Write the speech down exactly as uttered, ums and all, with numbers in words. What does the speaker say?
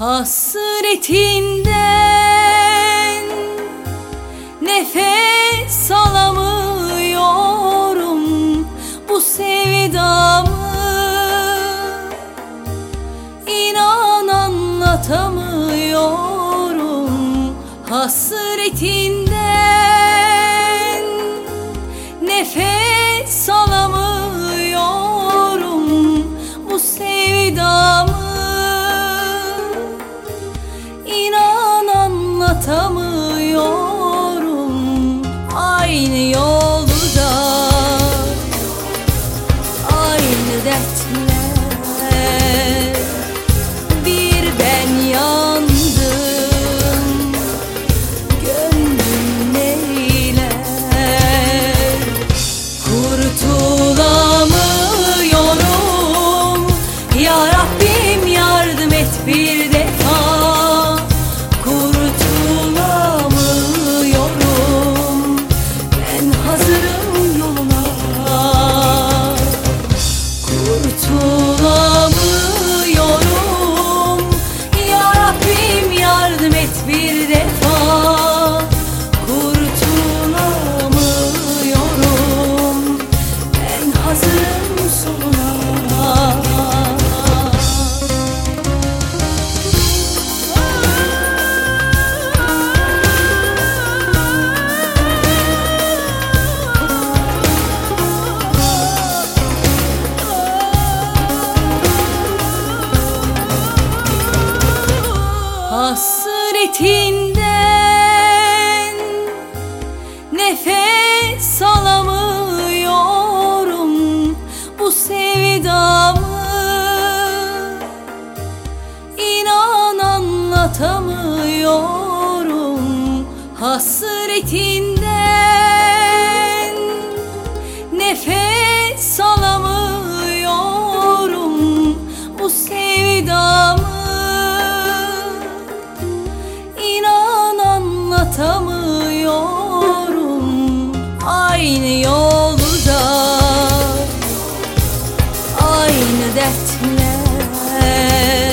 Hasretinden nefes alamıyorum, bu sevdamı inan anlatamıyorum. Hasretinden nefes alamıyorum, bu sevdamı anlatamıyorum. Aynı yolda, aynı dertler, bir ben yandım, gönlüm neyler? Kurtulamıyorum, ya Rabbim yardım et bir defa. Kurtulamıyorum, ya Rabbim yardım et bir defa. Kurtulamıyorum, ben hazırım sonuna. Hasretinden nefes alamıyorum, bu sevdamı inan anlatamıyorum. Hasretinden nefes alamıyorum, bu sevdamı anlatamıyorum. Aynı yolda, aynı dertler,